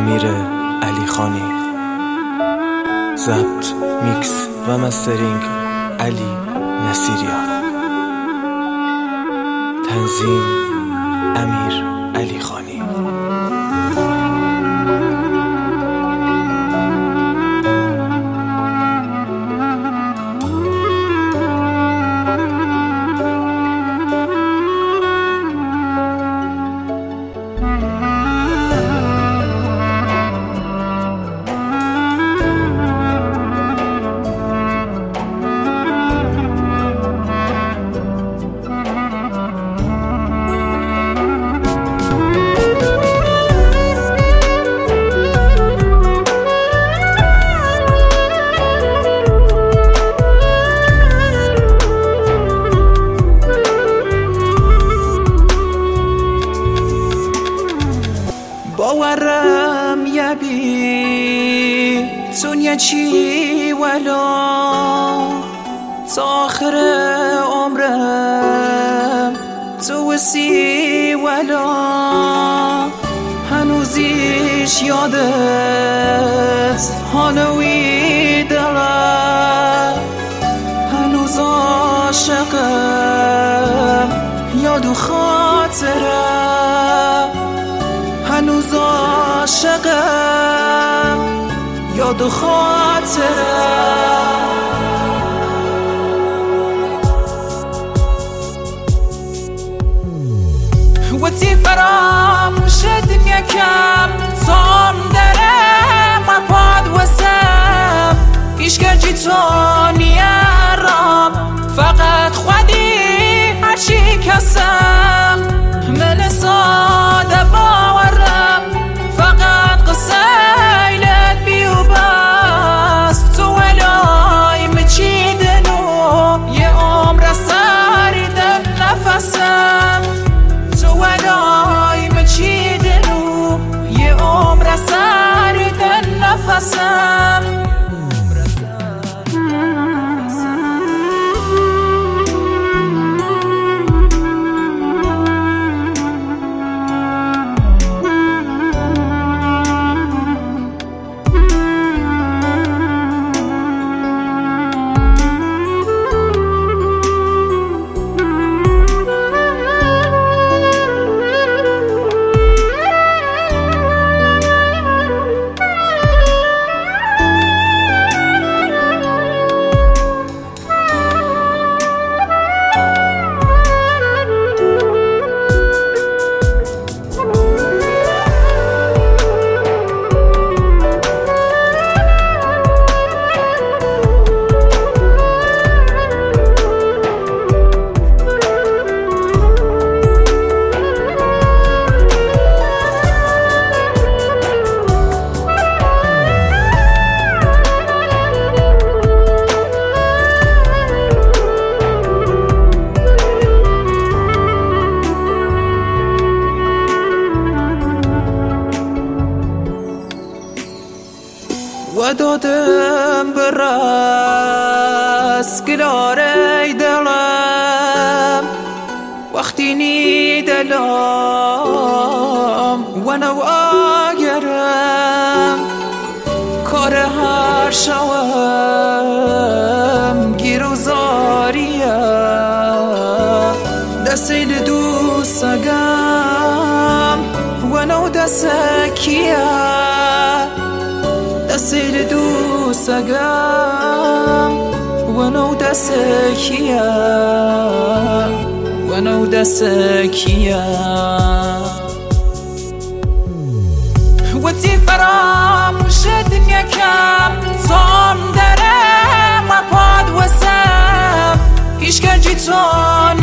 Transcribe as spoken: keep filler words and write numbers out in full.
امیر علی خانی. ضبط، میکس و مسترینگ علی نصیریان. تنظیم امیر علی خانی. باورم یبی دنیا چی ولا تا آخر عمرم تو وسی ولا هنوزیش یادت هانوی دلم هنوز عاشقم یاد و خاطرم هنوز عاشقم یاد و خاطرم وقتی فراموش دنیا کم تام داره ما پاد وسم ایش گرجی تو نیارم فقط خودی هرچی کسم من ساده باورم فقط قصیلت بیو بس تو ولای مچیدنو یه عمر سریدن نفسم تو ولای مچیدنو یه عمر سریدن نفسم و دادم برس گلاره دلم وقتی نی دلم و نواگرم کار هر شوم گیروزاریه دستیل دوستگم و نو دستکیه دستیل دوستگم و نو دستکیه و نو دستکیه وقتی فراموش دنیا کم تام داره ما پاد وسم ایش گرجی تو